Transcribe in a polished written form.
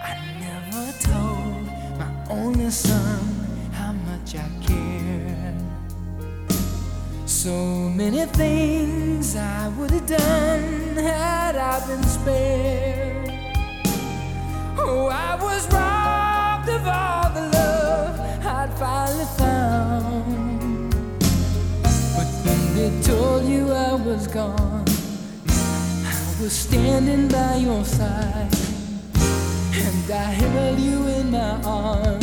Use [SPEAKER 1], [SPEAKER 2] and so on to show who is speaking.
[SPEAKER 1] I never told my only son how much I cared. So many things I would have done had I been spared. Oh, I was robbed of all the love I'd finally found. But when they told you I was gone, I was standing by your side, and I held you in my arms.